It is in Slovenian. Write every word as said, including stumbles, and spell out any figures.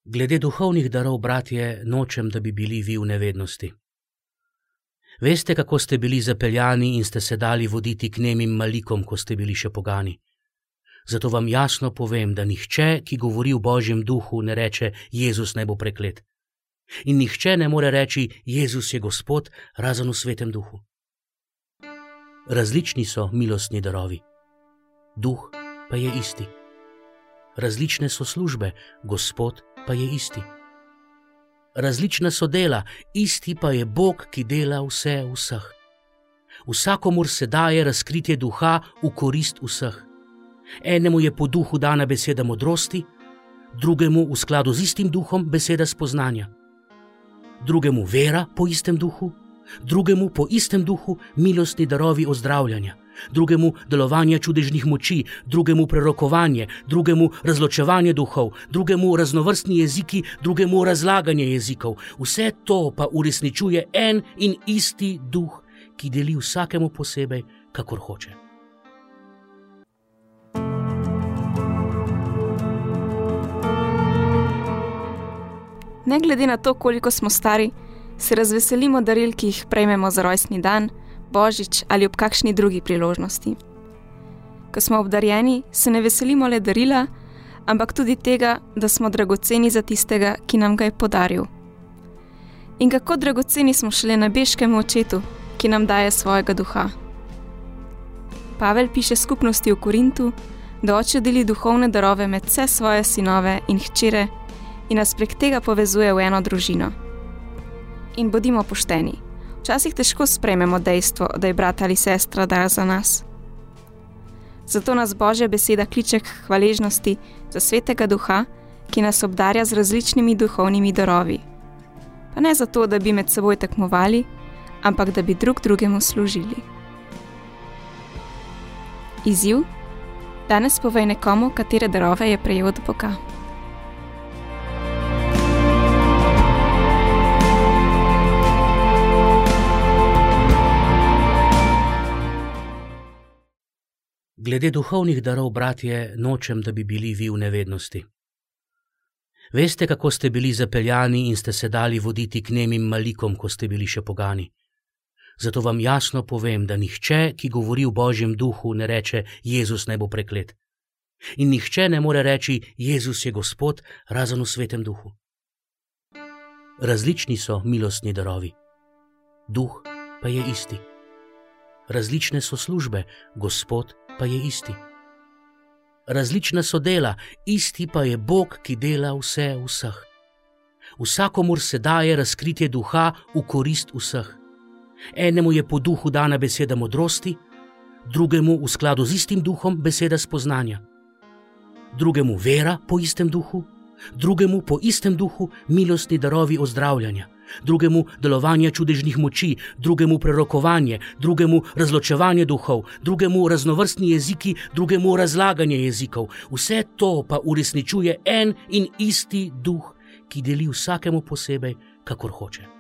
Glede duhovnih darov, bratje, nočem, da bi bili vi v nevednosti. Veste, kako ste bili zapeljani in ste se dali voditi k nemim malikom, ko ste bili še pogani. Zato vam jasno povem, da nihče, ki govori v Božjem duhu, ne reče, Jezus naj bo preklet. In nihče ne more reči, Jezus je Gospod, razen v Svetem duhu. Različni so milostni darovi. Duh pa je isti. Različne so službe, Gospod pa je isti. Različna so dela, isti pa je Bog, ki dela vse vseh. Vsakomur se daje razkritje duha v korist vseh. Enemu je po duhu dana beseda modrosti, drugemu v skladu z istim duhom beseda spoznanja. Drugemu vera po istem duhu, drugemu po istem duhu milostni darovi ozdravljanja, drugemu delovanje čudežnih moči, drugemu prerokovanje, drugemu razločevanje duhov, drugemu raznovrstni jeziki, drugemu razlaganje jezikov. Vse to pa uresničuje en in isti duh, ki deli vsakemu posebej, kakor hoče. Ne glede na to, koliko smo stari, se razveselimo daril, ki jih prejmemo za rojstni dan, božič ali ob kakšni drugi priložnosti. Ko smo obdarjeni, se ne veselimo le darila, ampak tudi tega, da smo dragoceni za tistega, ki nam ga je podaril. In kako dragoceni smo šele nebeškemu očetu, ki nam daje svojega duha. Pavel piše skupnosti v Korintu, da oče deli duhovne darove med vse svoje sinove in hčere in nas prek tega povezuje v eno družino. In bodimo pošteni, včasih težko sprejmemo dejstvo, da je brat ali sestra dar za nas. Zato nas Božja beseda kliče k hvaležnosti za svetega duha, ki nas obdarja z različnimi duhovnimi darovi. Pa ne zato, da bi med seboj tekmovali, ampak da bi drug drugemu služili. Izziv: danes povej nekomu, katere darove je prejel od Boga. Glede duhovnih darov, bratje, nočem, da bi bili vi v nevednosti. Veste, kako ste bili zapeljani in ste se dali voditi k nemim malikom, ko ste bili še pogani. Zato vam jasno povem, da nihče, ki govori v Božjem duhu, ne reče, Jezus naj bo preklet. In nihče ne more reči, Jezus je Gospod, razen v Svetem duhu. Različni so milostni darovi. Duh pa je isti. Različne so službe, Gospod pa je isti. Različna so dela, isti pa je Bog, ki dela vse vseh. Vsakomur se daje razkritje duha v korist vseh. Enemu je po duhu dana beseda modrosti, drugemu v skladu z istim duhom beseda spoznanja. Drugemu vera po istem duhu, drugemu po istem duhu milostni darovi ozdravljanja, drugemu delovanje čudežnih moči, drugemu prerokovanje, drugemu razločevanje duhov, drugemu raznovrstni jeziki, drugemu razlaganje jezikov. Vse to pa uresničuje en in isti duh, ki deli vsakemu posebej, kakor hoče.